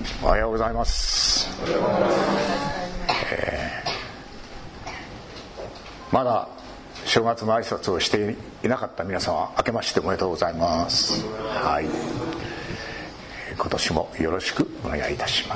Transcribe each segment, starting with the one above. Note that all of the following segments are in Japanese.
おはようございます。まだ正月の挨拶をしていなかった皆様、明けましておめでとうございます。はい、今年もよろしくお願いいたします。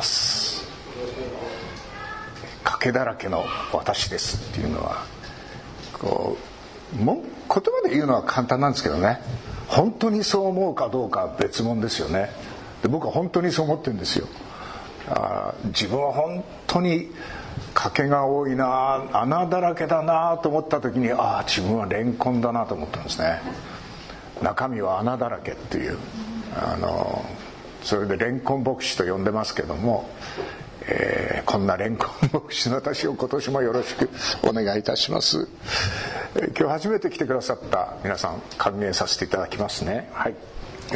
賭けだらけの私ですっていうのは言葉で言うのは簡単なんですけどね、本当にそう思うかどうかは別物ですよね。で、僕は本当にそう思ってるんですよ。自分は本当に賭けが多いな、穴だらけだなと思った時に、自分はレンコンだなと思ったんですね。中身は穴だらけっていう、それでレンコン牧師と呼んでますけども、こんなレンコン牧師の私を今年もよろしくお願いいたします。今日初めて来てくださった皆さん、歓迎させていただきますね。はい、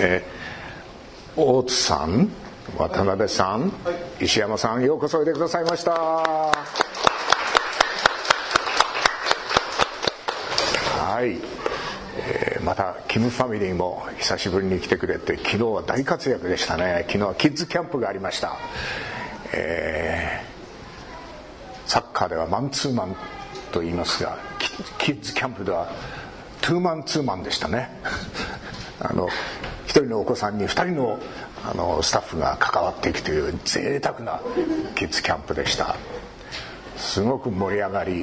大津さん、渡辺さん、石山さん、ようこそおいでくださいました。はい、またキムファミリーも久しぶりに来てくれて、昨日は大活躍でしたね。昨日はキッズキャンプがありました。サッカーではマンツーマンと言いますが、キッズキャンプではトゥーマンツーマンでしたね。一人のお子さんに二人のスタッフが関わっていくという贅沢なキッズキャンプでした。すごく盛り上がり、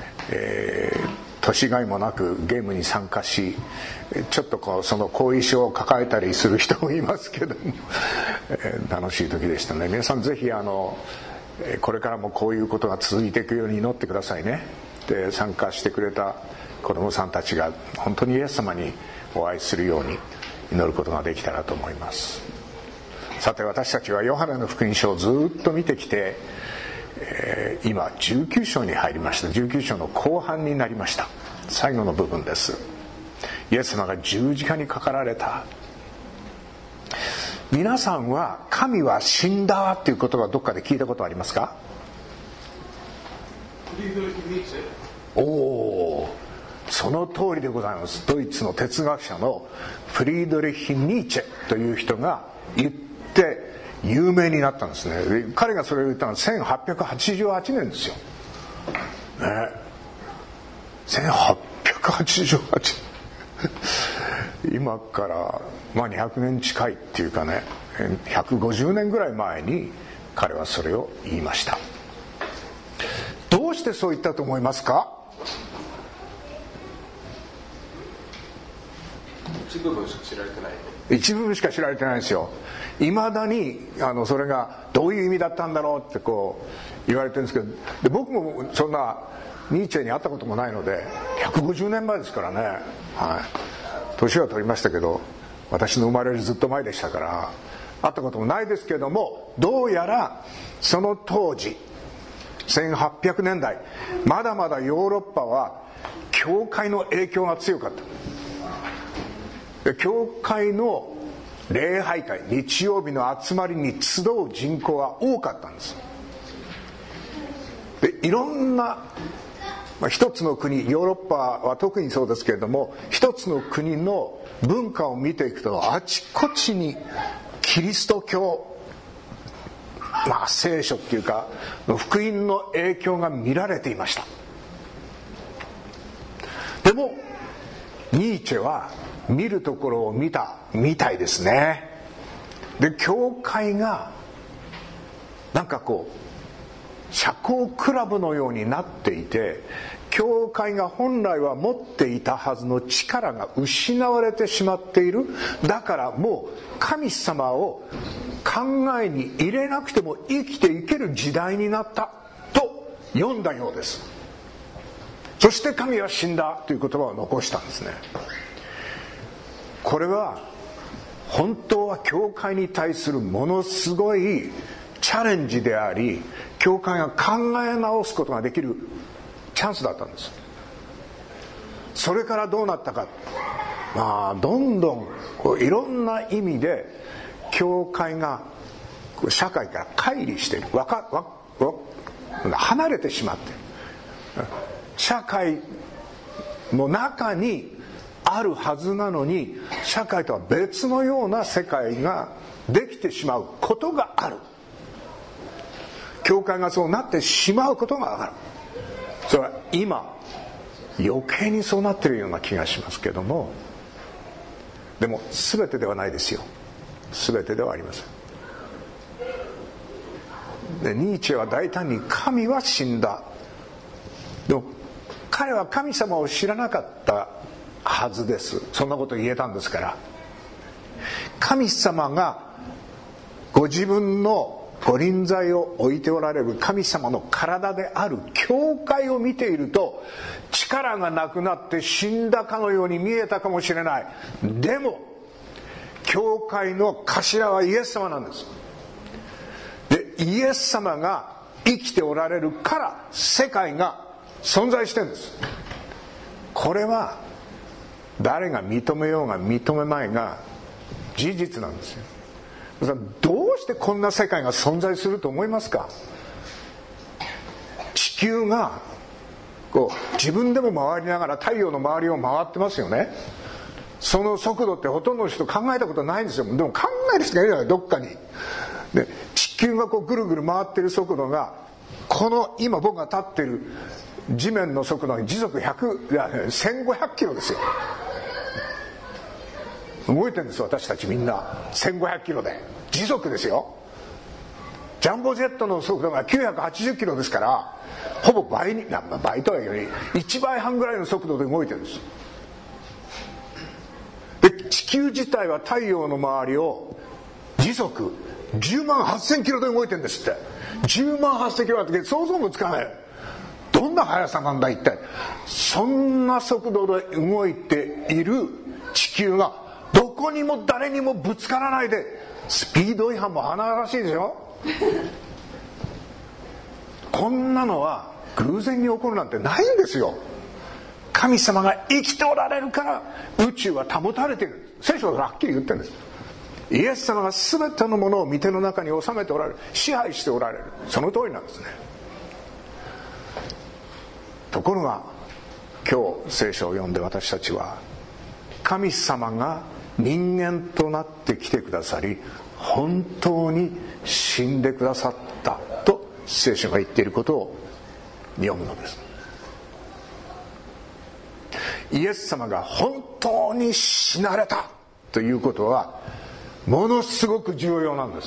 年がいもなくゲームに参加し、ちょっとその後遺症を抱えたりする人もいますけども、楽しい時でしたね。皆さんぜひこれからもこういうことが続いていくように祈ってくださいね。で、参加してくれた子どもさんたちが本当にイエス様にお会いするように祈ることができたらと思います。さて、私たちはヨハネの福音書をずっと見てきて、今19章に入りました。19章の後半になりました。最後の部分です。イエス様が十字架にかかられた。皆さんは神は死んだという言葉はどっかで聞いたことありますか？その通りでございます。ドイツの哲学者のフリードリヒ・ニーチェという人が言って有名になったんですね。で、彼がそれを言ったのは1888年ですよ、ね、1888年今から200年近いっていうかね、150年ぐらい前に彼はそれを言いました。どうしてそう言ったと思いますか？ 一部分しか知られてない。 一部分しか知られてないんですよ。いまだにそれがどういう意味だったんだろうって言われてるんですけど、で、僕もそんなニーチェに会ったこともないので、150年前ですからね、はい、年は取りましたけど、私の生まれるずっと前でしたから会ったこともないですけども、どうやらその当時1800年代、まだまだヨーロッパは教会の影響が強かった。教会の礼拝会、日曜日の集まりに集う人口が多かったんです。で、いろんな、一つの国、ヨーロッパは特にそうですけれども、一つの国の文化を見ていくと、あちこちにキリスト教、聖書っていうか福音の影響が見られていました。でもニーチェは見るところを見たみたいですね。で、教会が社交クラブのようになっていて、教会が本来は持っていたはずの力が失われてしまっている。だからもう神様を考えに入れなくても生きていける時代になったと読んだようです。そして神は死んだという言葉を残したんですね。これは本当は教会に対するものすごいチャレンジであり、教会が考え直すことができるチャンスだったんです。それからどうなったか、どんどんいろんな意味で教会が社会から乖離している、離れてしまっている。社会の中にあるはずなのに、社会とは別のような世界ができてしまうことがある。 教会がそうなってしまうことがわかる。それは今余計にそうなっているような気がしますけども、でも全てではないですよ。全てではありません。でニーチェは大胆に神は死んだ、でも彼は神様を知らなかったはずです。そんなこと言えたんですから。神様がご自分のご臨在を置いておられる神様の体である教会を見ていると、力がなくなって死んだかのように見えたかもしれない。でも教会の頭はイエス様なんです。でイエス様が生きておられるから世界が存在してるんです。これは誰が認めようが認めまいが事実なんですよ。どうしてこんな世界が存在すると思いますか？地球がこう自分でも回りながら太陽の周りを回ってますよね。その速度ってほとんどの人考えたことないんですよ。でも考える人がいるじゃない、どっかに。で地球がこうぐるぐる回ってる速度がこの今僕が立ってる地面の速度が時速1500キロですよ。動いてるんです、私たちみんな1500キロで時速ですよ。ジャンボジェットの速度が980キロですから、ほぼ倍に、倍とは言うより1倍半ぐらいの速度で動いてるんです。で地球自体は太陽の周りを時速10万8000キロで動いてるんですって。10万8000キロだって想像もつかない。どんな速さなんだ一体。そんな速度で動いている地球がどこにも誰にもぶつからないで、スピード違反も華々しいでしょ。こんなのは偶然に起こるなんてないんですよ。神様が生きておられるから宇宙は保たれている。聖書ははっきり言ってるんです。イエス様が全てのものを御手の中に収めておられる、支配しておられる。その通りなんですね。ところが今日聖書を読んで私たちは、神様が人間となってきてくださり本当に死んでくださったと聖書が言っていることを読むのです。イエス様が本当に死なれたということはものすごく重要なんです。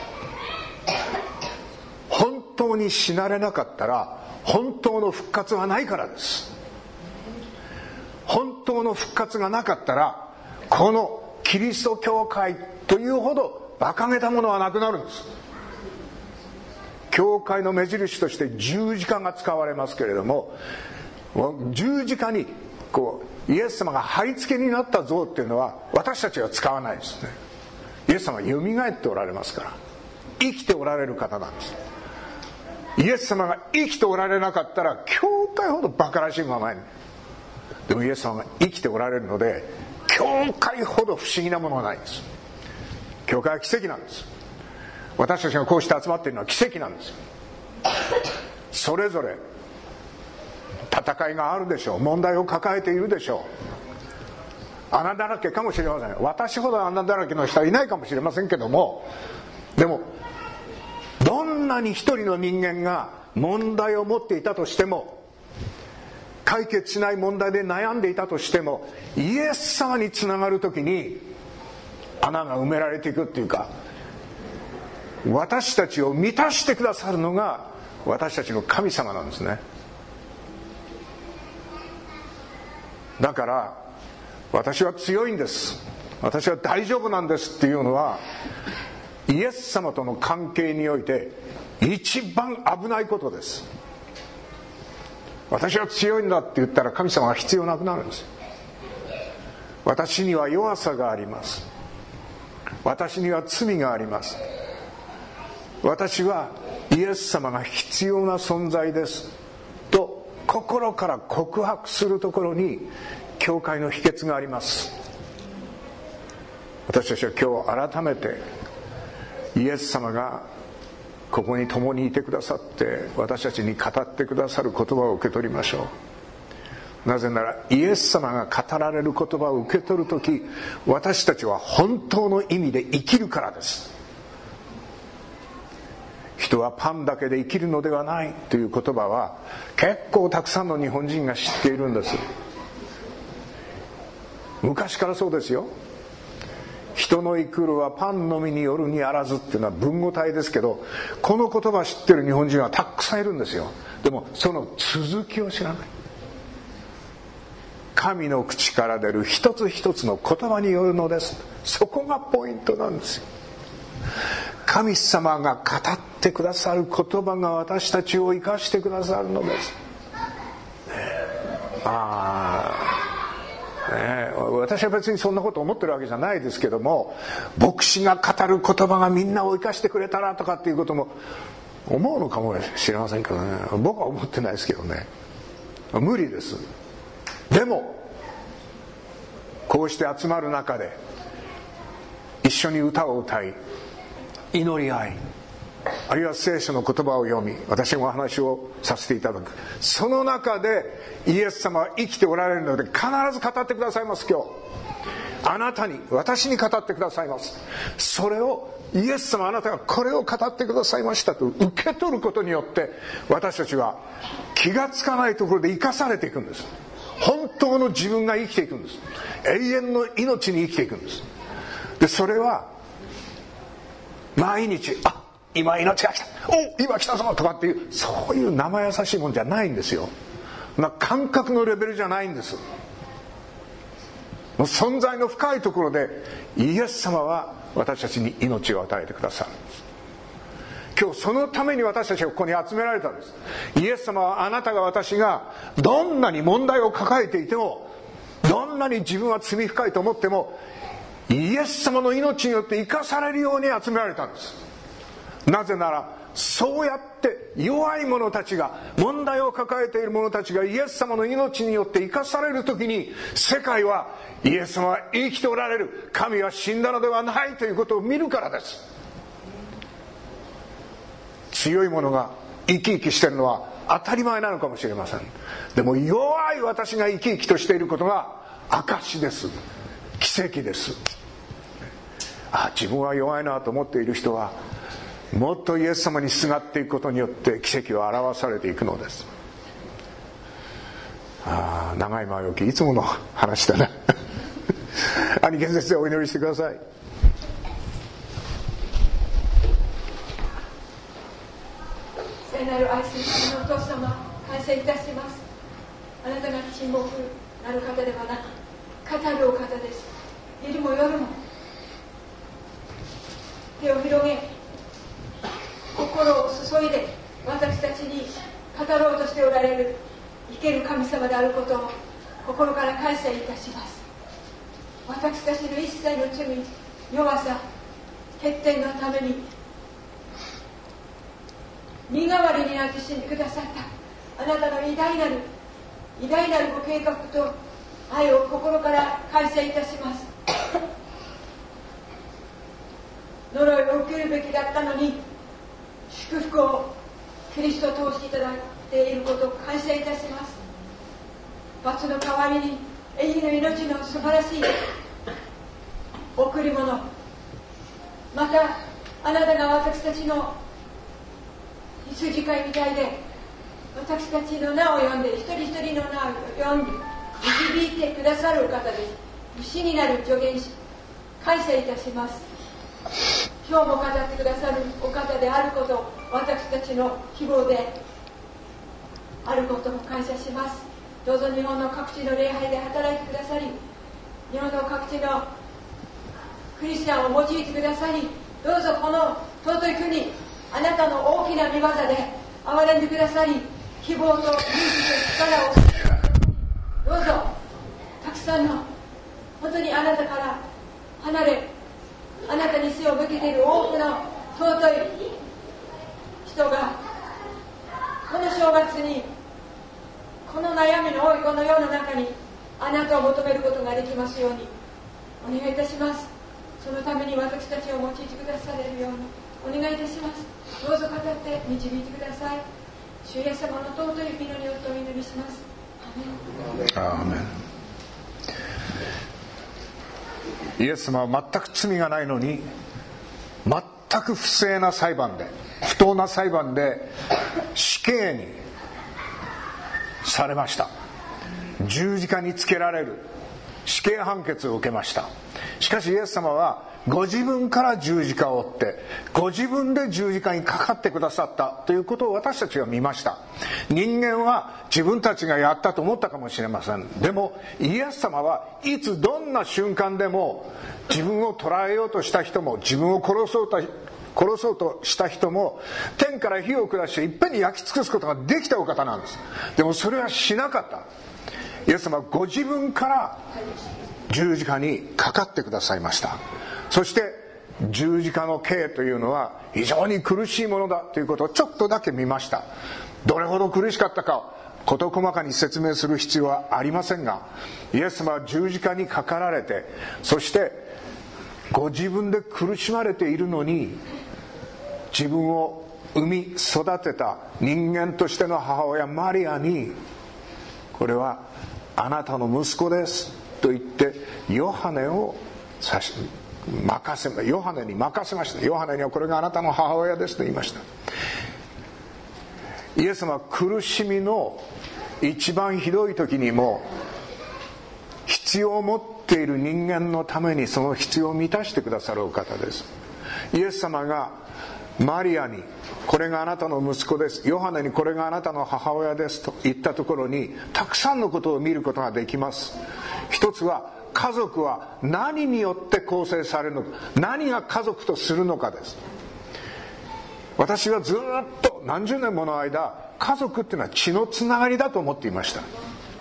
本当に死なれなかったら本当の復活はないからです。本当の復活がなかったらこのキリスト教会というほど馬鹿げたものはなくなるんです。教会の目印として十字架が使われますけれども、十字架にこうイエス様が貼り付けになった像っていうのは私たちは使わないですね。イエス様はよみがえっておられますから、生きておられる方なんです。イエス様が生きておられなかったら教会ほど馬鹿らしいものはない。でもイエス様が生きておられるので教会ほど不思議なものはないんです。教会は奇跡なんです。私たちがこうして集まっているのは奇跡なんです。それぞれ戦いがあるでしょう。問題を抱えているでしょう。穴だらけかもしれません。私ほど穴だらけの人はいないかもしれませんけども、でもどんなに一人の人間が問題を持っていたとしても、解決しない問題で悩んでいたとしても、イエス様につながるときに穴が埋められていくっていうか、私たちを満たしてくださるのが私たちの神様なんですね。だから私は強いんです、私は大丈夫なんですっていうのは、イエス様との関係において一番危ないことです。私は強いんだって言ったら神様は必要なくなるんです。私には弱さがあります、私には罪があります、私はイエス様が必要な存在ですと心から告白するところに教会の秘訣があります。私たちは今日改めてイエス様がここに共にいてくださって私たちに語ってくださる言葉を受け取りましょう。なぜならイエス様が語られる言葉を受け取るとき、私たちは本当の意味で生きるからです。一人はパンだけで生きるのではないという言葉は結構たくさんの日本人が知っているんです。昔からそうですよ。人の生くるはパンのみによるにあらずっていうのは文語体ですけど、この言葉知ってる日本人はたくさんいるんですよ。でもその続きを知らない。神の口から出る一つ一つの言葉によるのです。そこがポイントなんですよ。神様が語ってくださる言葉が私たちを生かしてくださるのです。私は別にそんなこと思ってるわけじゃないですけども、牧師が語る言葉がみんなを生かしてくれたらとかっていうことも思うのかもしれませんけどね。僕は思ってないですけどね。無理です。でもこうして集まる中で一緒に歌を歌い、祈り合い、あるいは聖書の言葉を読み、私もお話をさせていただく。その中でイエス様は生きておられるので、必ず語ってくださいます。今日あなたに、私に語ってくださいます。それをイエス様、あなたがこれを語ってくださいましたと受け取ることによって、私たちは気がつかないところで生かされていくんです。本当の自分が生きていくんです。永遠の命に生きていくんです。でそれは毎日、今命が来た、今来たぞとかっていう、そういう生優しいもんじゃないんですよ。感覚のレベルじゃないんです。もう存在の深いところでイエス様は私たちに命を与えてくださるんです。今日そのために私たちがここに集められたんです。イエス様はあなたが、私がどんなに問題を抱えていても、どんなに自分は罪深いと思っても、イエス様の命によって生かされるように集められたんです。なぜならそうやって弱い者たちが、問題を抱えている者たちがイエス様の命によって生かされるときに、世界はイエス様は生きておられる、神は死んだのではないということを見るからです。強い者が生き生きしているのは当たり前なのかもしれません。でも弱い私が生き生きとしていることが証です。奇跡です。自分は弱いなと思っている人は、もっとイエス様にすがっていくことによって奇跡は表されていくのです。長い前置き、いつもの話だな兄貴先生、お祈りしてください。 聖なる愛する神のお父様、感謝いたします。あなたが沈黙なる方ではなく、語るお方です。昼も夜も手を広げ、心を注いで私たちに語ろうとしておられる生ける神様であることを心から感謝いたします。私たちの一切の罪、弱さ、欠点のために身代わりになって死んでくださったあなたの偉大なるご計画と愛を心から感謝いたします。呪いを受けるべきだったのに、祝福をキリストを通していただいていることを感謝いたします。罰の代わりに永遠の命の素晴らしい贈り物、またあなたが私たちの羊飼いみたいで、私たちの名を呼んで、一人一人の名を呼んで導いてくださるお方です。主になる助言者、感謝いたします。今日も語ってくださるお方であることを、私たちの希望であることを感謝します。どうぞ日本の各地の礼拝で働いてくださり、日本の各地のクリスチャンを用いてくださり、どうぞこの尊い国、あなたの大きな御業で憐れんでくださり、希望と勇気と力をどうぞたくさんの本当にあなたから離れ、あなたに背を向けている多くの尊い人がこの正月に、この悩みの多いこの世の中にあなたを求めることができますようにお願いいたします。そのために私たちを用いてくだされるようにお願いいたします。どうぞ語って導いてください。主イエス様の尊い皆によってお祈りします。 アーメン。イエス様は全く罪がないのに、全全く不正な裁判で、不当な裁判で死刑にされました。十字架につけられる死刑判決を受けました。しかしイエス様はご自分から十字架を追ってご自分で十字架にかかってくださったということを私たちは見ました。人間は自分たちがやったと思ったかもしれません。でもイエス様はいつどんな瞬間でも自分を捕らえようとした人も自分を殺そうとした人も天から火を下していっぺんに焼き尽くすことができたお方なんです。でもそれはしなかった。イエス様はご自分から十字架にかかってくださいました。そして十字架の刑というのは非常に苦しいものだということをちょっとだけ見ました。どれほど苦しかったか事細かに説明する必要はありませんが、イエス様は十字架にかかられて、そしてご自分で苦しまれているのに、自分を産み育てた人間としての母親マリアに、これはあなたの息子ですと言ってヨハネに任せました。ヨハネにはこれがあなたの母親ですと言いました。イエス様は苦しみの一番ひどい時にも必要を持っている人間のためにその必要を満たしてくださるお方です。イエス様がマリアにこれがあなたの息子です、ヨハネにこれがあなたの母親ですと言ったところにたくさんのことを見ることができます。一つは家族は何によって構成されるのか、何が家族とするのかです。私はずっと何十年もの間家族っていうのは血のつながりだと思っていました。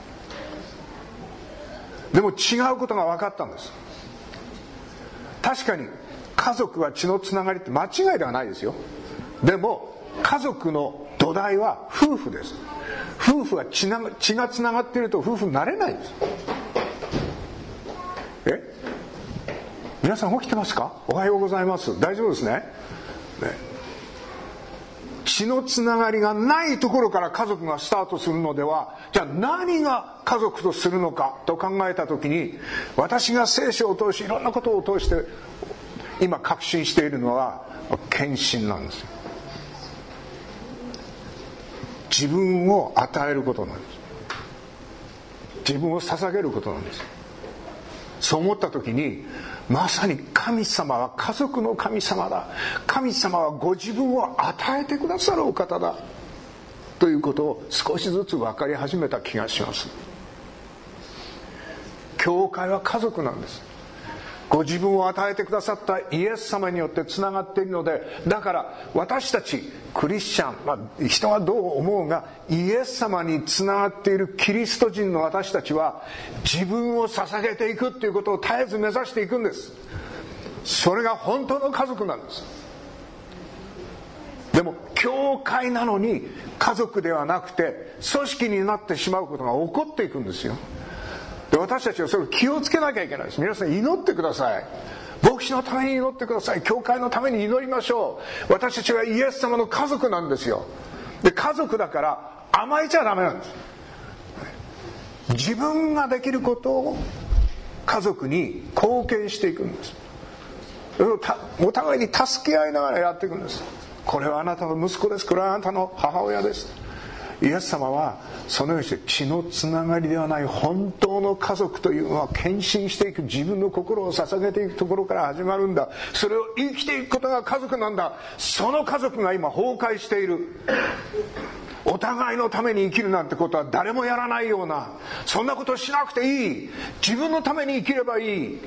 でも違うことが分かったんです。確かに家族は血のつながりって間違いではないですよ。でも家族の土台は夫婦です。夫婦は血がつながっていると夫婦になれないんです。皆さん起きてますか？おはようございます。大丈夫ですね。血のつながりがないところから家族がスタートするのでは、じゃあ何が家族とするのかと考えたときに、私が聖書を通しいろんなことを通して今確信しているのは献身なんですよ。自分を与えることなんです。自分を捧げることなんです。そう思った時に、まさに神様は家族の神様だ、神様はご自分を与えてくださるお方だということを少しずつ分かり始めた気がします。教会は家族なんです。ご自分を与えてくださったイエス様によってつながっているので、だから私たちクリスチャン、人がどう思うがイエス様につながっているキリスト人の私たちは自分を捧げていくということを絶えず目指していくんです。それが本当の家族なんです。でも教会なのに家族ではなくて組織になってしまうことが起こっていくんですよ。で、私たちはそれを気をつけなきゃいけないです。皆さん祈ってください。牧師のために祈ってください。教会のために祈りましょう。私たちはイエス様の家族なんですよ。で、家族だから甘えちゃダメなんです。自分ができることを家族に貢献していくんです。お互いに助け合いながらやっていくんです。これはあなたの息子です、これはあなたの母親です。イエス様はそのようにして血のつながりではない本当の家族というのは献身していく、自分の心を捧げていくところから始まるんだ。それを生きていくことが家族なんだ。その家族が今崩壊している。お互いのために生きるなんてことは誰もやらないような、そんなことしなくていい、自分のために生きればいい。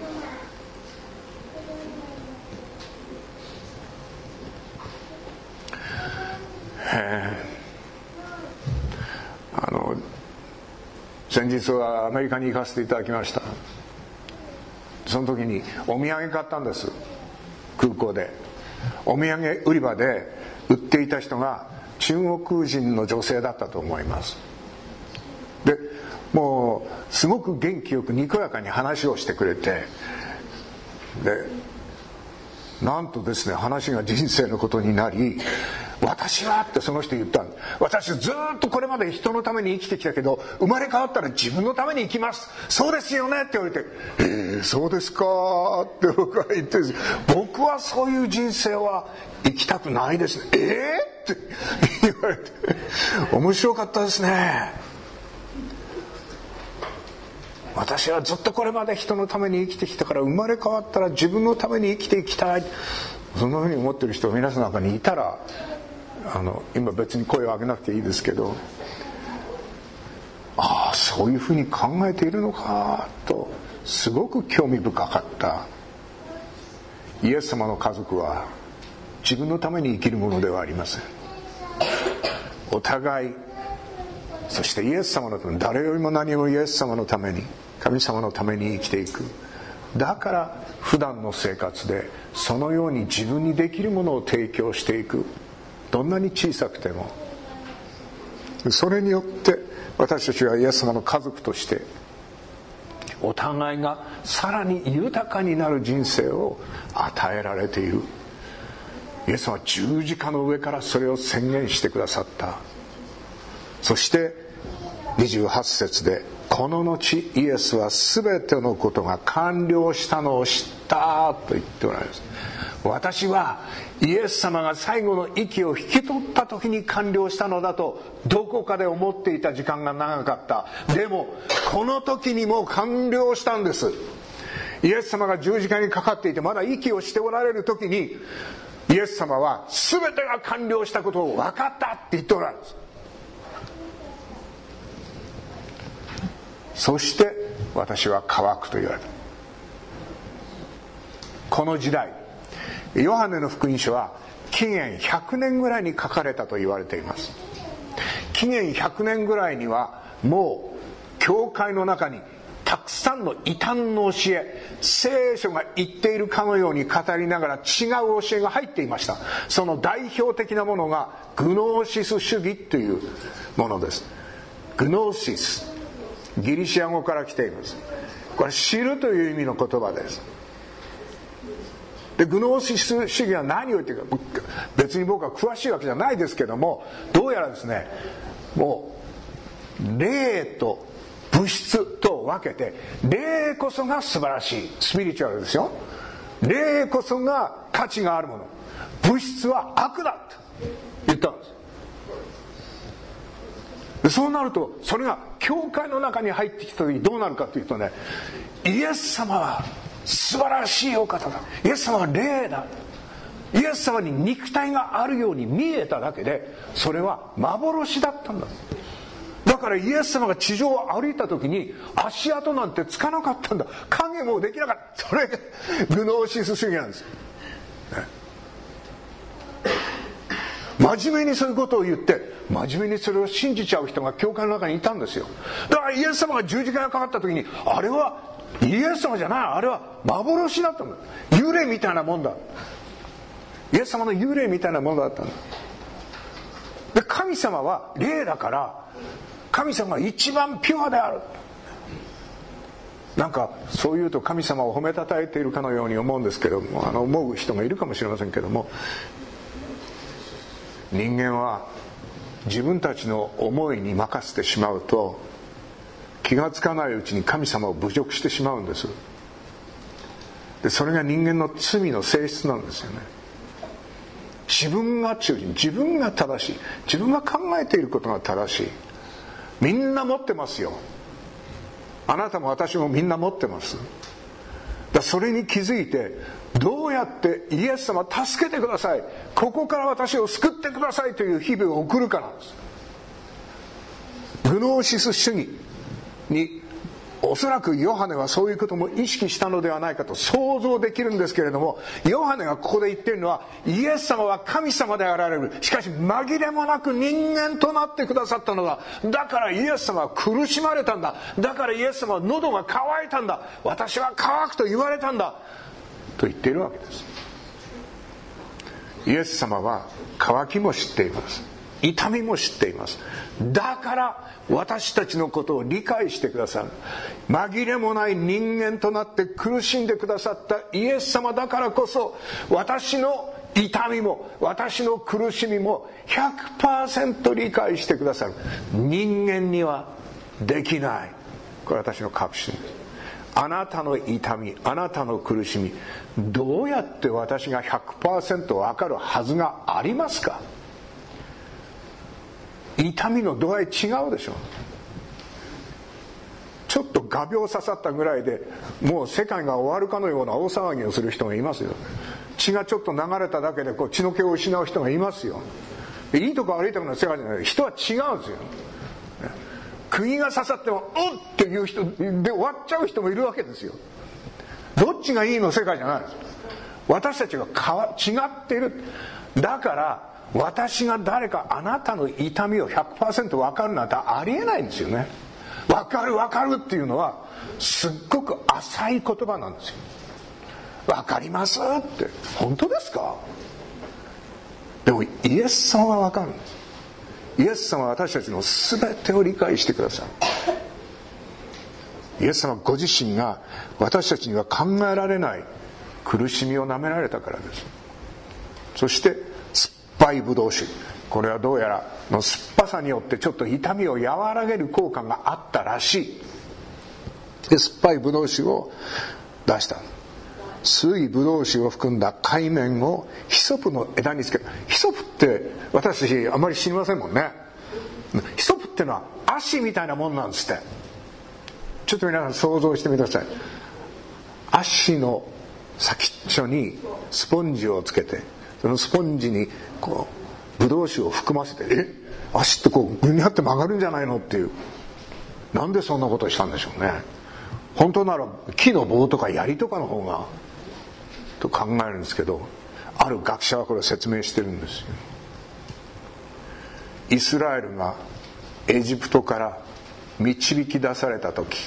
先日はアメリカに行かせていただきました。その時にお土産買ったんです。空港でお土産売り場で売っていた人が中国人の女性だったと思います。で、もうすごく元気よくにこやかに話をしてくれて、でなんとですね、話が人生のことになり、 私はってその人言ったんだ。私ずっとこれまで人のために生きてきたけど、生まれ変わったら自分のために生きます。そうですよねって言われて、そうですかって僕は言ってるんです。僕はそういう人生は生きたくないですね。って言われて、面白かったですね。私はずっとこれまで人のために生きてきたから、生まれ変わったら自分のために生きていきたい、そんなふうに思ってる人が皆さんの中にいたら、今別に声を上げなくていいですけど、そういうふうに考えているのかとすごく興味深かった。イエス様の家族は自分のために生きるものではありません。お互い、そしてイエス様のために、誰よりも何よりもイエス様のために、神様のために生きていく。だから普段の生活でそのように自分にできるものを提供していく。どんなに小さくても、それによって私たちはイエス様の家族としてお互いがさらに豊かになる人生を与えられている。イエス様は十字架の上からそれを宣言してくださった。そして28節で、この後イエスは全てのことが完了したのを知ったと言っておられます。私はイエス様が最後の息を引き取った時に完了したのだとどこかで思っていた時間が長かった。でもこの時にも完了したんです。イエス様が十字架にかかっていてまだ息をしておられる時に、イエス様は全てが完了したことを分かったって言っておられます。そして私は乾くと言われた。この時代、ヨハネの福音書は紀元100年ぐらいに書かれたと言われています。紀元100年ぐらいにはもう教会の中にたくさんの異端の教え、聖書が言っているかのように語りながら違う教えが入っていました。その代表的なものがグノーシス主義というものです。グノーシス、ギリシア語から来ています。これ知るという意味の言葉です。でグノーシス主義は何を言っているか、別に僕は詳しいわけじゃないですけども、どうやらですね、もう霊と物質と分けて、霊こそが素晴らしい、スピリチュアルですよ。霊こそが価値があるもの、物質は悪だと言ったんです。でそうなると、それが教会の中に入ってきた時にどうなるかというとね、イエス様は素晴らしいお方だ、イエス様は霊だ、イエス様に肉体があるように見えただけで、それは幻だったんだ。だからイエス様が地上を歩いた時に足跡なんてつかなかったんだ、影もできなかった。それがグノーシス主義なんです、ね。真面目にそういうことを言って真面目にそれを信じちゃう人が教会の中にいたんですよ。だからイエス様が十字架にかかった時に、あれはイエス様じゃない、あれは幻だったんだ、幽霊みたいなもんだ、イエス様の幽霊みたいなものだったんだ。で神様は霊だから、神様が一番ピュアである。なんかそう言うと神様を褒めたたえているかのように思うんですけども、思う人がいるかもしれませんけども、人間は自分たちの思いに任せてしまうと、気がつかないうちに神様を侮辱してしまうんです。でそれが人間の罪の性質なんですよね。自分が中心、自分が正しい、自分が考えていることが正しい。みんな持ってますよ。あなたも私もみんな持ってます。だそれに気づいて、どうやってイエス様助けてください、ここから私を救ってくださいという日々を送るかなんです。グノーシス主義におそらくヨハネはそういうことも意識したのではないかと想像できるんですけれども、ヨハネがここで言っているのは、イエス様は神様であられる、しかし紛れもなく人間となってくださったのだ、だからイエス様は苦しまれたんだ、だからイエス様は喉が渇いたんだ、私は渇くと言われたんだと言っているわけです。イエス様は渇きも知っています、痛みも知っています。だから私たちのことを理解してくださる、紛れもない人間となって苦しんでくださったイエス様だからこそ、私の痛みも私の苦しみも 100% 理解してくださる人間にはできない。これ私の確信です。あなたの痛み、あなたの苦しみ、どうやって私が 100% 分かるはずがありますか？痛みの度合い違うでしょ。ちょっと画鋲刺さったぐらいでもう世界が終わるかのような大騒ぎをする人がいますよ。血がちょっと流れただけで血の気を失う人がいますよ。いいとか悪いとかの世界じゃない。人は違うんですよ。釘が刺さってもうんっていう人で終わっちゃう人もいるわけですよ。どっちがいいの世界じゃないです。私たちが違っている。だから私が誰かあなたの痛みを 100% 分かるなんてありえないんですよね。分かる分かるっていうのはすっごく浅い言葉なんですよ。分かりますって本当ですか？でもイエス様は分かるんです。イエス様は私たちの全てを理解してくださる。イエス様ご自身が私たちには考えられない苦しみをなめられたからです。そして酸っぱいブドウ酒、これはどうやらの酸っぱさによってちょっと痛みを和らげる効果があったらしい。で酸っぱいブドウ酒を出した。水ブドウ酒を含んだ海綿をヒソプの枝につける。ヒソプって私たちあまり知りませんもんね。ヒソプってのは足みたいなもんなんですって。ちょっと皆さん想像してみてください。足の先っちょにスポンジをつけて、そのスポンジにこうブドウ酒を含ませて、足ってこうぐにゃって曲がるんじゃないのっていう。なんでそんなことをしたんでしょうね。本当なら木の棒とか槍とかの方がと考えるんですけど、ある学者はこれを説明してるんですよ。イスラエルがエジプトから導き出された時、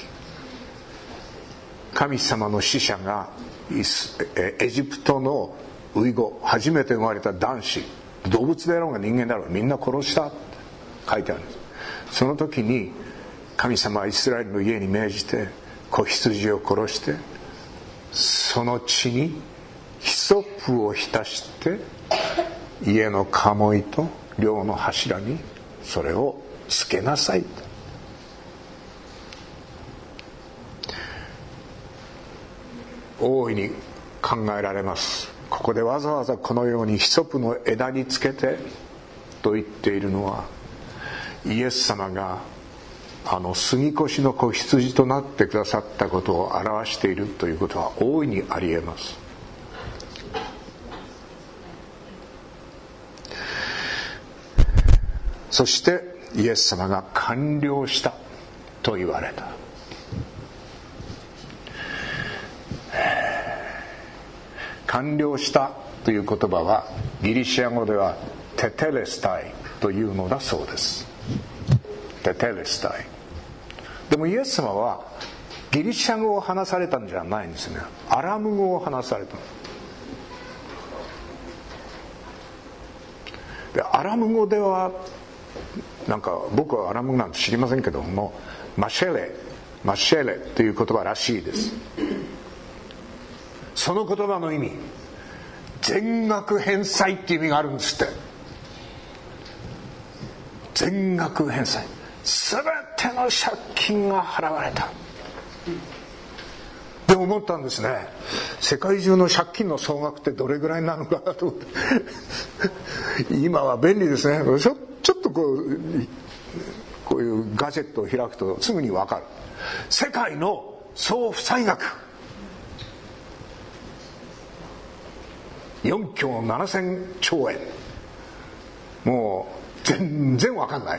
神様の使者がエジプトのウイゴ、初めて生まれた男子、動物であろうが人間であろうがみんな殺したって書いてあるんです。その時に神様はイスラエルの家に命じて子羊を殺して、その血にヒソプを浸して家の鴨居と寮の柱にそれをつけなさい。大いに考えられます。ここでわざわざこのようにヒソプの枝につけてと言っているのは、イエス様が杉越の子羊となってくださったことを表しているということは大いにありえます。そしてイエス様が完了したと言われた。完了したという言葉はギリシャ語ではテテレスタイというのだそうです。テテレスタイ。でもイエス様はギリシャ語を話されたんじゃないんですね。アラム語を話された。でアラム語ではなんか僕はアラム語なんて知りませんけども、マシェレという言葉らしいです。その言葉の意味、全額返済っていう意味があるんですって。全額返済、全ての借金が払われた。で思ったんですね。世界中の借金の総額ってどれぐらいなのかなと思って今は便利ですね。ちょっとこういうガジェットを開くとすぐに分かる。世界の総負債額4兆7000兆円。もう全然分かんない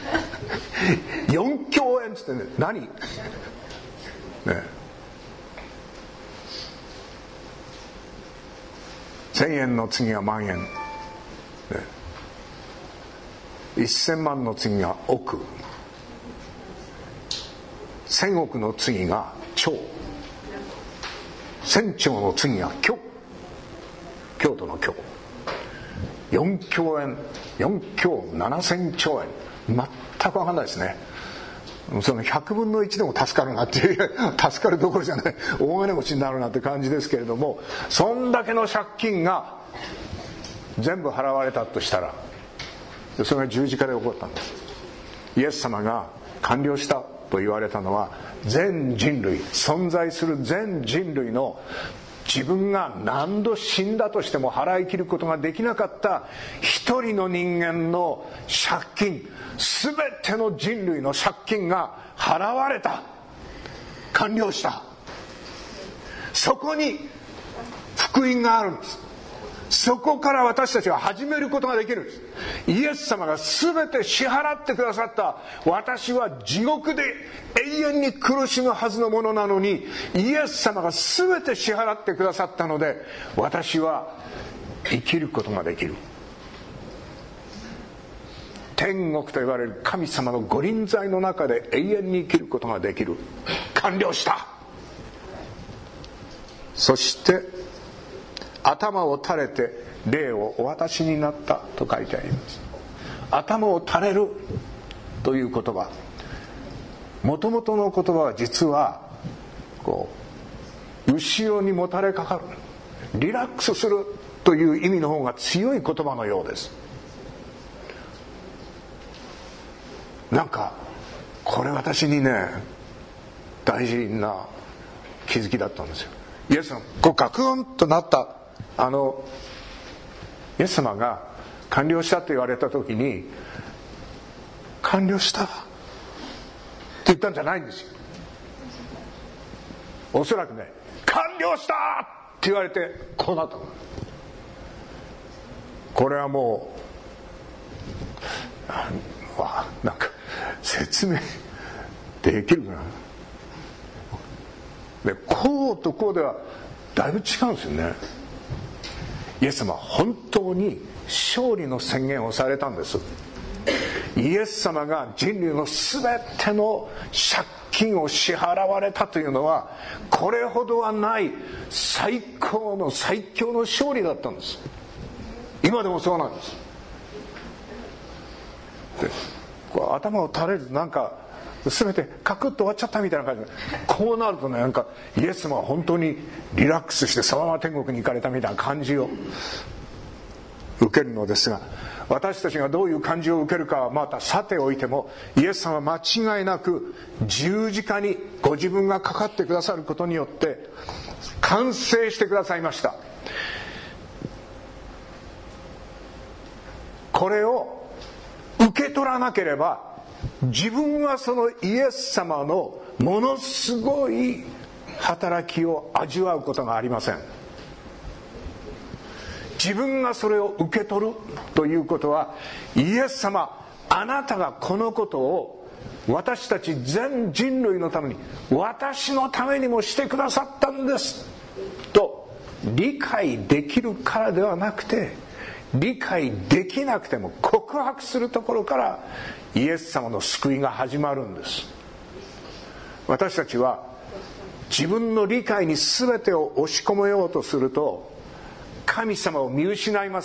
4兆円っつってね、何ね、1000円の次は万円、ね、1000万の次が億、1000億の次が兆、1000兆の次が京都の京、4兆円、4兆7000兆円、全く分かんないですね。その100分の1でも助かるなっていう、助かるどころじゃない、大金持ちになるなって感じですけれども、そんだけの借金が全部払われたとしたら、それが十字架で起こったんです。イエス様が完了したと言われたのは、全人類、存在する全人類の自分が何度死んだとしても払い切ることができなかった一人の人間の借金、全ての人類の借金が払われた、完了した。そこに福音があるんです。そこから私たちは始めることができるんです。イエス様が全て支払ってくださった。私は地獄で永遠に苦しむはずのものなのに、イエス様が全て支払ってくださったので、私は生きることができる。天国と言われる神様の御臨在の中で永遠に生きることができる。完了した。そして頭を垂れて霊をお渡しになったと書いてあります。頭を垂れるという言葉、もともとの言葉は実は後ろにもたれかかる、リラックスするという意味の方が強い言葉のようです。なんかこれ私にね、大事な気づきだったんですよ。イエス様ガクンとなったイエス様が完了したと言われた時に、完了したって言ったんじゃないんですよ。おそらくね、完了したって言われてこうなったの。これはもうなんか説明できるかな。でこうとこうではだいぶ違うんですよね。イエス様は本当に勝利の宣言をされたんです。イエス様が人類の全ての借金を支払われたというのは、これほどはない最高の最強の勝利だったんです。今でもそうなんです。で頭を垂れるとなんか全てカクッと終わっちゃったみたいな感じで、こうなるとね、なんかイエス様は本当にリラックスしてそのまま天国に行かれたみたいな感じを受けるのですが、私たちがどういう感じを受けるかはまたさておいても、イエス様は間違いなく十字架にご自分がかかってくださることによって完成してくださいました。これを受け取らなければ、自分はそのイエス様のものすごい働きを味わうことがありません。自分がそれを受け取るということは、イエス様、あなたがこのことを私たち全人類のために、私のためにもしてくださったんですと理解できるからではなくて、理解できなくても告白するところからイエス様の救いが始まるんです。私たちは自分の理解に全てを押し込めようとすると、神様を見失います。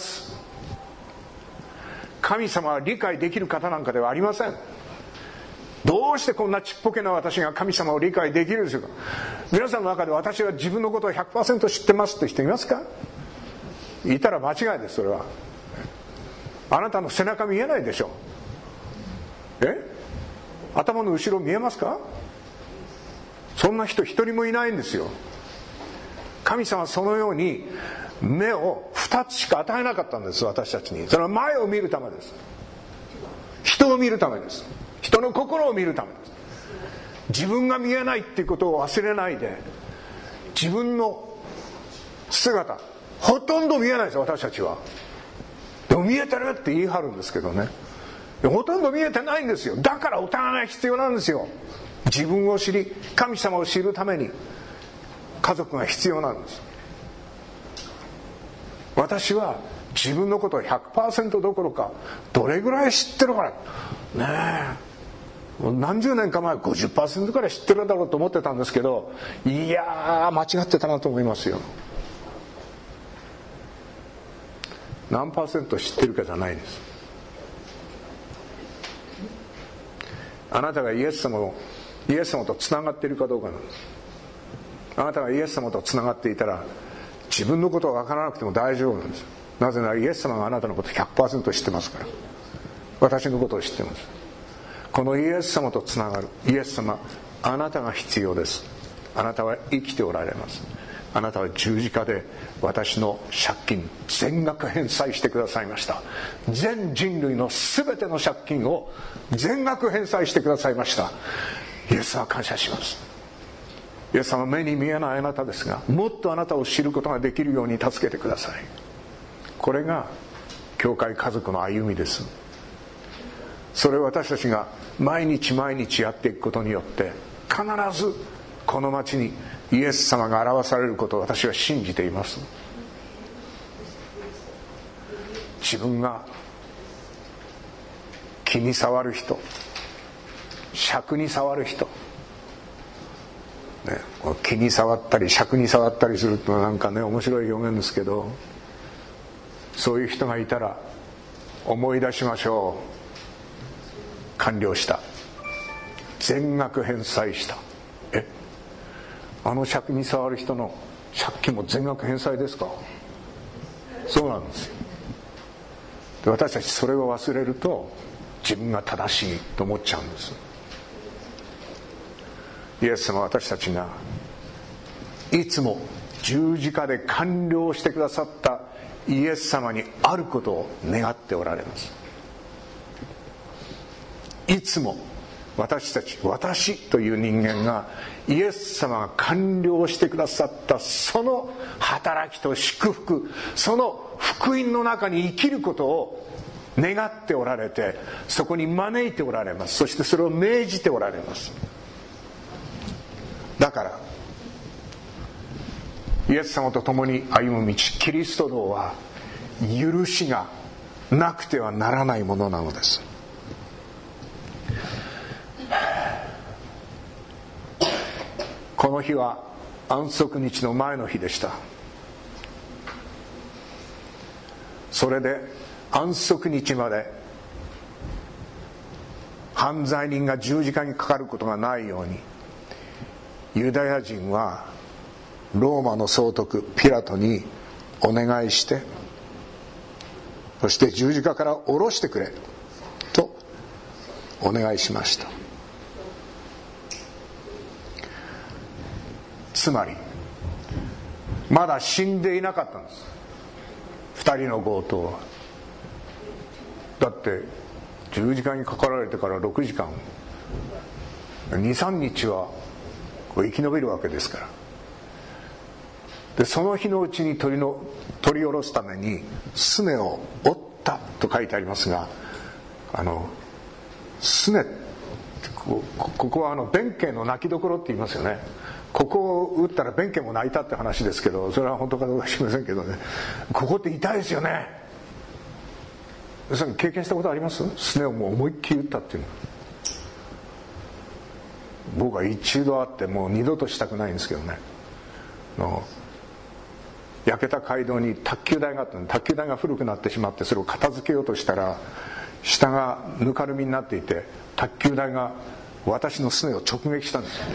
神様は理解できる方なんかではありません。どうしてこんなちっぽけな私が神様を理解できるんでしょうか。皆さんの中で私は自分のことを 100% 知ってますって人いますか？いたら間違いです。それはあなたの背中見えないでしょ。頭の後ろ見えますか？そんな人一人もいないんですよ。神様はそのように目を2つしか与えなかったんです、私たちに。それは前を見るためです。人を見るためです。人の心を見るためです。自分が見えないっていうことを忘れないで、自分の姿ほとんど見えないですよ、私たちは。でも見えてるって言い張るんですけどね、ほとんど見えてないんですよ。だからお互い必要なんですよ。自分を知り、神様を知るために家族が必要なんです。私は自分のことを 100% どころか、どれぐらい知ってるからねえ、何十年か前 50% くらい知ってるだろうと思ってたんですけど、いやー間違ってたなと思いますよ。何%知ってるかじゃないです。あなたがイエス様とつながっているかどうかなんです。あなたがイエス様とつながっていたら、自分のことは分からなくても大丈夫なんです。 なぜならイエス様があなたのことを 100% 知ってますから。私のことを知ってます。このイエス様とつながる。イエス様、あなたが必要です。あなたは生きておられます。あなたは十字架で私の借金全額返済してくださいました。全人類の全ての借金を全額返済してくださいました。イエスは感謝します。イエス様は目に見えないあなたですが、もっとあなたを知ることができるように助けてください。これが教会家族の歩みです。それを私たちが毎日毎日やっていくことによって必ずこの町にイエス様が表されることを私は信じています。自分が気に障る人、尺に触る人、ね、気に触ったり尺に触ったりするとなんかね面白い表現ですけど、そういう人がいたら思い出しましょう。完了した、全額返済した。あの尺に触る人の借金も全額返済ですか？そうなんですよ。で、私たちそれを忘れると自分が正しいと思っちゃうんです。イエス様は私たちがいつも十字架で完了してくださったイエス様にあることを願っておられます。いつも私という人間がイエス様が完了してくださったその働きと祝福、その福音の中に生きることを願っておられて、そこに招いておられます。そしてそれを命じておられます。だからイエス様と共に歩む道、キリスト道は許しがなくてはならないものなのです。この日は安息日の前の日でした。それで安息日まで犯罪人が十字架にかかることがないように、ユダヤ人はローマの総督ピラトにお願いして、そして十字架から下ろしてくれとお願いしました。つまりまだ死んでいなかったんです、2人の強盗は。だって十字架にかかられてから6時間 2,3 日は生き延びるわけですから。でその日のうちに取り下ろすためにすねを折ったと書いてありますが、すねここは弁慶の泣きどころって言いますよね。ここを打ったら弁慶も泣いたって話ですけど、それは本当かどうか知りませんけどね、ここって痛いですよね。それ経験したことあります？すねをもう思いっきり打ったっていうの。僕は一度あってもう二度としたくないんですけどね。焼けた街道に卓球台があったので、卓球台が古くなってしまってそれを片付けようとしたら下がぬかるみになっていて、卓球台が私のすねを直撃したんですよ。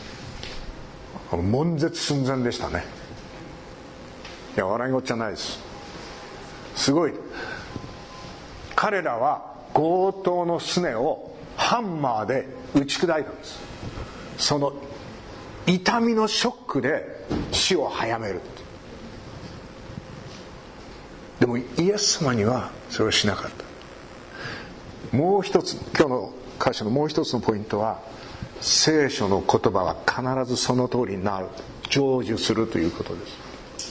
悶絶寸前でしたね。いや笑いごっちゃないです。すごい。彼らは強盗のすねをハンマーで打ち砕いたんです。その痛みのショックで死を早める。でもイエス様にはそれをしなかった。もう一つ、今日の箇所のもう一つのポイントは、聖書の言葉は必ずその通りになる、成就するということです。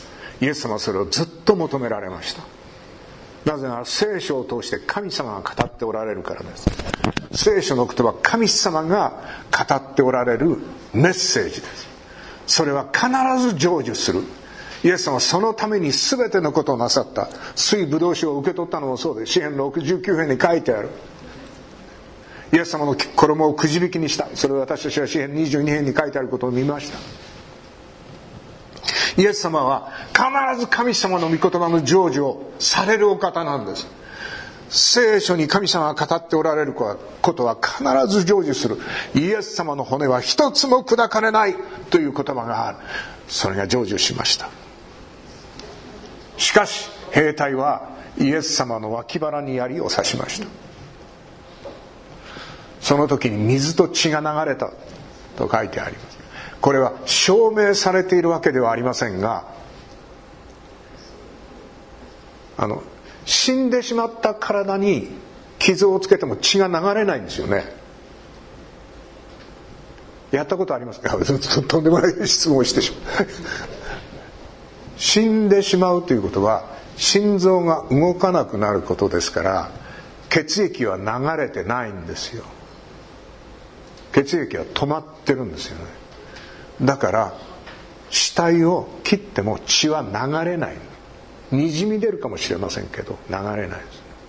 イエス様はそれをずっと求められました。なぜなら聖書を通して神様が語っておられるからです。聖書の言葉は神様が語っておられるメッセージです。それは必ず成就する。イエス様はそのために全てのことをなさった。水ブドウ酒を受け取ったのもそうです。詩編69編に書いてある。イエス様の衣をくじ引きにした。それを私たちは詩編22編に書いてあることを見ました。イエス様は必ず神様の御言葉の成就をされるお方なんです。聖書に神様が語っておられることは必ず成就する。イエス様の骨は一つも砕かれないという言葉がある。それが成就しました。しかし兵隊はイエス様の脇腹に槍を刺しました。その時に水と血が流れたと書いてあります。これは証明されているわけではありませんが、死んでしまった体に傷をつけても血が流れないんですよね。やったことありますか？とんでもない質問をしてしまう死んでしまうということは心臓が動かなくなることですから、血液は流れてないんですよ。血液は止まってるんですよね。だから死体を切っても血は流れない。にじみ出るかもしれませんけど流れないです。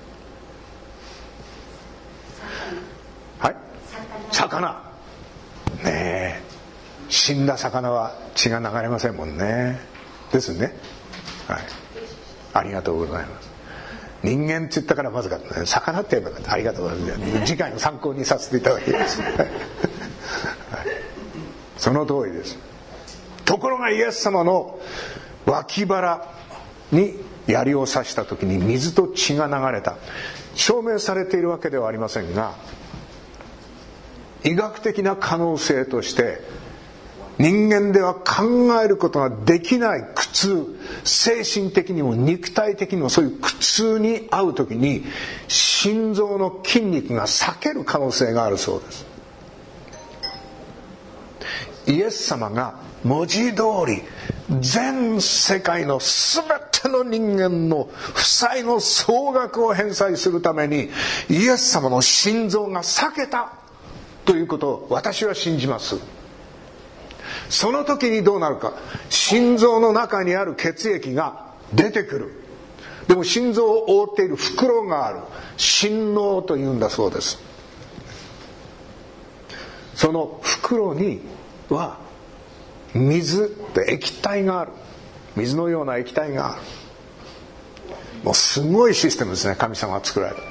はい、魚ねえ、死んだ魚は血が流れませんもんね。ですね。はい、ありがとうございます。人間って言ったからまずかったね。魚って言えばよかった。ありがとうございます。次回の参考にさせていただきます、はい、その通りです。ところがイエス様の脇腹に槍を刺した時に水と血が流れた。証明されているわけではありませんが、医学的な可能性として人間では考えることができない苦痛、精神的にも肉体的にもそういう苦痛に遭う時に心臓の筋肉が裂ける可能性があるそうです。イエス様が文字通り全世界の全ての人間の負債の総額を返済するためにイエス様の心臓が裂けたということを私は信じます。その時にどうなるか、心臓の中にある血液が出てくる。でも心臓を覆っている袋がある。心嚢というんだそうです。その袋には水って液体がある。水のような液体がある。もうすごいシステムですね、神様が作られた。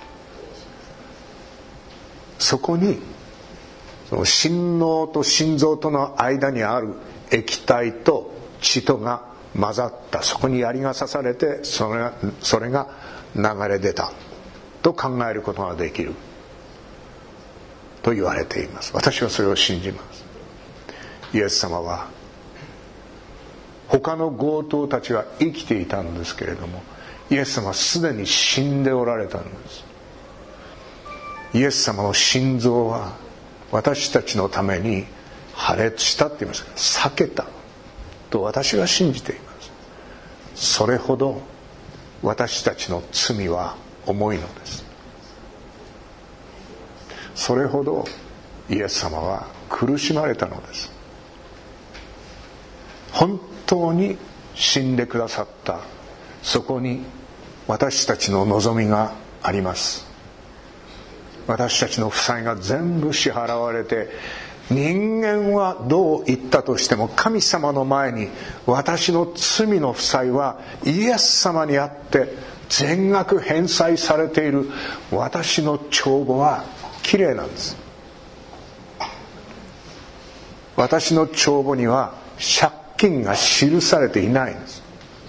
そこにその心嚢と心臓との間にある液体と血とが混ざった、そこに槍が刺されてそれが流れ出たと考えることができると言われています。私はそれを信じます。イエス様は他の強盗たちは生きていたんですけれども、イエス様はすでに死んでおられたんです。イエス様の心臓は私たちのために破裂したって言いましたけど、裂けたと私は信じています。それほど私たちの罪は重いのです。それほどイエス様は苦しまれたのです。本当に死んでくださった、そこに私たちの望みがあります。私たちの負債が全部支払われて、人間はどう言ったとしても神様の前に私の罪の負債はイエス様にあって全額返済されている。私の帳簿はきれいなんです。私の帳簿には借金が記されていないんです。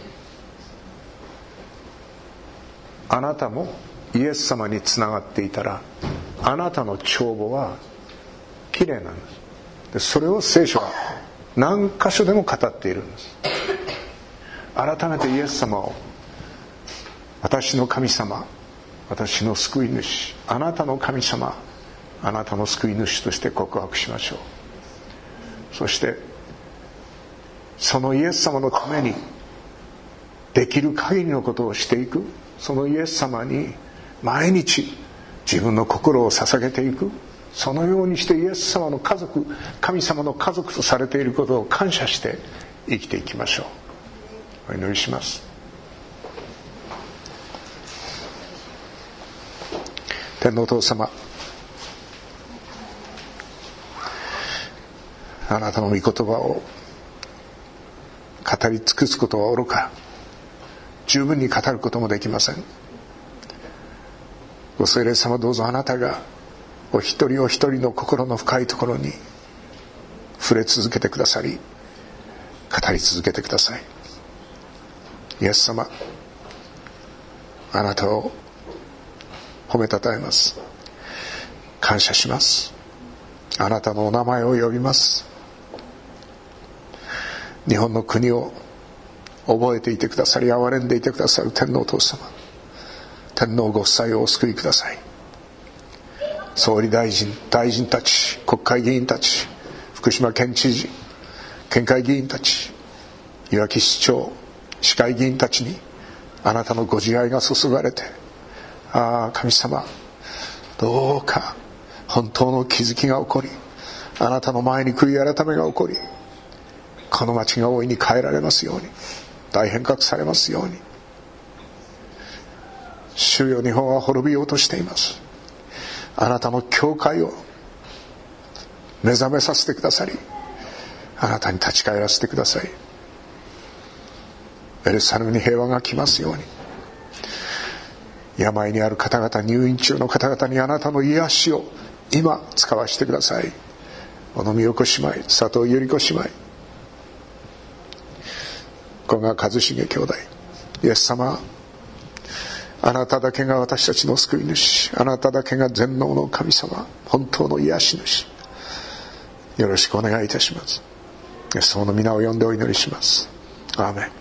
あなたもイエス様につながっていたら、あなたの帳簿はきれいなんです。でそれを聖書は何箇所でも語っているんです。改めてイエス様を私の神様、私の救い主、あなたの神様、あなたの救い主として告白しましょう。そしてそのイエス様のためにできる限りのことをしていく。そのイエス様に毎日自分の心を捧げていく。そのようにしてイエス様の家族、神様の家族とされていることを感謝して生きていきましょう。お祈りします。天のお父様、あなたの御言葉を語り尽くすことはおろか、十分に語ることもできません。ご聖霊様、どうぞあなたがお一人お一人の心の深いところに触れ続けてくださり、語り続けてください。イエス様、 あなたを褒めたたえます。感謝します。あなたのお名前を呼びます。日本の国を覚えていてくださり、憐れんでいてくださる天皇お父様、天皇ご夫妻をお救いください。総理大臣、大臣たち、国会議員たち、福島県知事、県会議員たち、いわき市長、市会議員たちにあなたのご自愛が注がれて、神様、どうか本当の気づきが起こり、あなたの前に悔い改めが起こり、この町が大いに変えられますように、大変革されますように。主よ、日本は滅びようとしています。あなたの教会を目覚めさせてくださり、あなたに立ち返らせてください。エルサレムに平和が来ますように。病にある方々、入院中の方々にあなたの癒しを今使わせてください。小野美代子姉妹、佐藤百合子姉妹、古賀一重兄弟、イエス様、あなただけが私たちの救い主、あなただけが全能の神様、本当の癒し主、よろしくお願いいたします。イエス様の皆を呼んでお祈りします。アーメン。